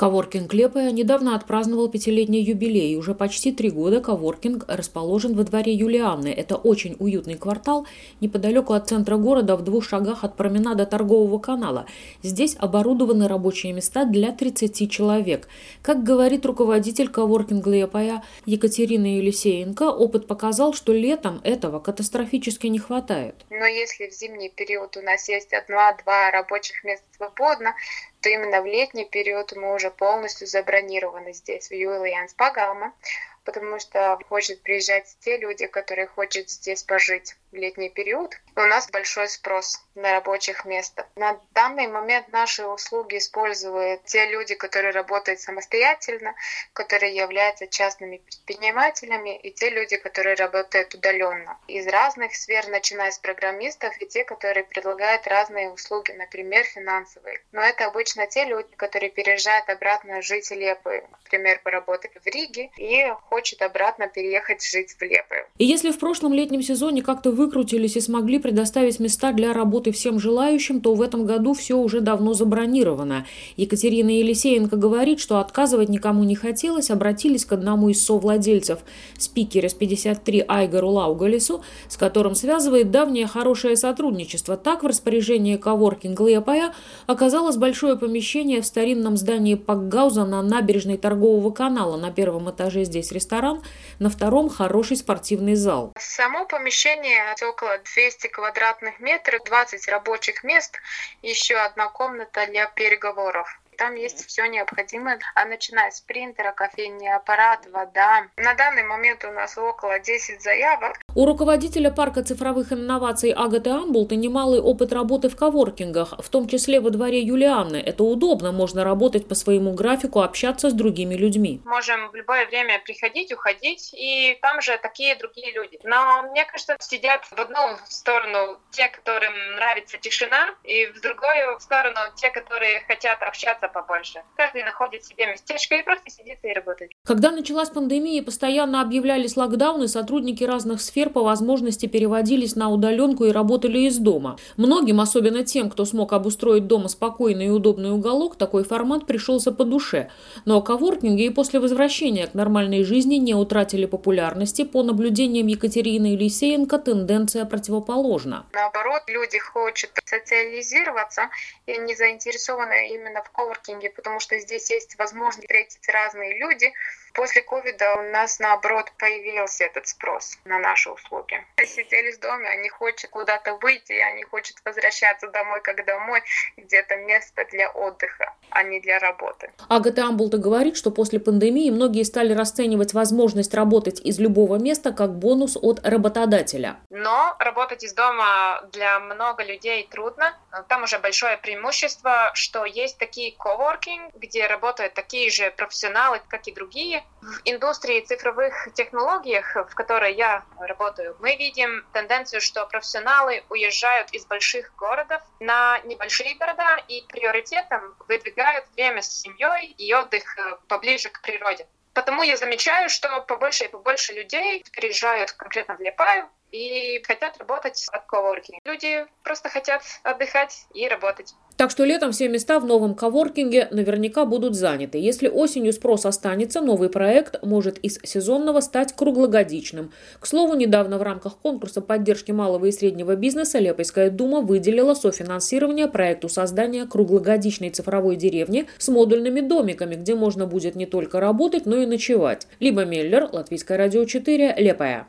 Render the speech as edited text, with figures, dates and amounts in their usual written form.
Коворкинг Лепая недавно отпраздновал пятилетний юбилей. Уже почти 3 года коворкинг расположен во дворе Юлианны. Это очень уютный квартал, неподалеку от центра города, в 2 шагах от променада Торгового канала. Здесь оборудованы рабочие места для 30 человек. Как говорит руководитель коворкинг Лепая Екатерина Елисеенко, опыт показал, что летом этого катастрофически не хватает. Но если в зимний период у нас есть 1-2 рабочих места свободно, то именно в летний период мы уже полностью забронированы здесь, в Юлианс Пагалма, потому что хочет приезжать те люди, которые хотят здесь пожить в летний период. И у нас большой спрос на рабочих местах. На данный момент наши услуги используют те люди, которые работают самостоятельно, которые являются частными предпринимателями, и те люди, которые работают удаленно. Из разных сфер, начиная с программистов, и те, которые предлагают разные услуги, например, финансовые. Но это обычно те люди, которые переезжают обратно жить в Лепую. Например, поработали в Риге и хочет обратно переехать жить в Лепую. И если в прошлом летнем сезоне как-то выкрутились и смогли предоставить места для работы всем желающим, то в этом году все уже давно забронировано. Екатерина Елисеенко говорит, что отказывать никому не хотелось, обратились к одному из совладельцев, спикера с 53 Айгару Лаугалису, с которым связывает давнее хорошее сотрудничество. Так в распоряжении коворкинг Лепая оказалось большое помещение в старинном здании Пакгауза на набережной Торгового канала. На 1-м этаже здесь ресторан, на 2-м хороший спортивный зал. Само помещение около 200 квадратных метров, 20 рабочих мест, еще одна комната для переговоров. Там есть все необходимое, начиная с принтера, кофейный аппарат, вода. На данный момент у нас около 10 заявок. У руководителя парка цифровых инноваций Агаты Амбулта немалый опыт работы в коворкингах, в том числе во дворе Юлианны. Это удобно, можно работать по своему графику, общаться с другими людьми. Можем в любое время приходить, уходить, и там же такие другие люди. Но мне кажется, сидят в одну сторону те, которым нравится тишина, и в другую сторону те, которые хотят общаться побольше. Каждый находит себе местечко и просто сидит и работает. Когда началась пандемия и постоянно объявлялись локдауны, сотрудники разных сфер по возможности переводились на удаленку и работали из дома. Многим, особенно тем, кто смог обустроить дома спокойный и удобный уголок, такой формат пришелся по душе. Но коворкинги и после возвращения к нормальной жизни не утратили популярности. По наблюдениям Екатерины Елисеенко, тенденция противоположна. Наоборот, люди хотят социализироваться и не заинтересованы именно в коворкинге, потому что здесь есть возможность встретить разные люди. После ковида у нас, наоборот, появился этот спрос на наши услуги. Сидели в доме, они хотят куда-то выйти, они хотят возвращаться домой, как домой, где-то место для отдыха, а не для работы. Агата Амбулта говорит, что после пандемии многие стали расценивать возможность работать из любого места как бонус от работодателя. Но работать из дома для много людей трудно. Там уже большое преимущество, что есть такие коворкинг, где работают такие же профессионалы, как и другие. В индустрии цифровых технологий, в которой я работаю, мы видим тенденцию, что профессионалы уезжают из больших городов на небольшие города и приоритетом выдвигают время с семьей и отдых поближе к природе. Потому я замечаю, что побольше и побольше людей приезжают конкретно в Лепаю и хотят работать от коворкинга. Люди просто хотят отдыхать и работать. Так что летом все места в новом коворкинге наверняка будут заняты. Если осенью спрос останется, новый проект может из сезонного стать круглогодичным. К слову, недавно в рамках конкурса поддержки малого и среднего бизнеса Лепойская дума выделила софинансирование проекту создания круглогодичной цифровой деревни с модульными домиками, где можно будет не только работать, но и ночевать. Либо Меллер, Латвийское радио 4, Лепая.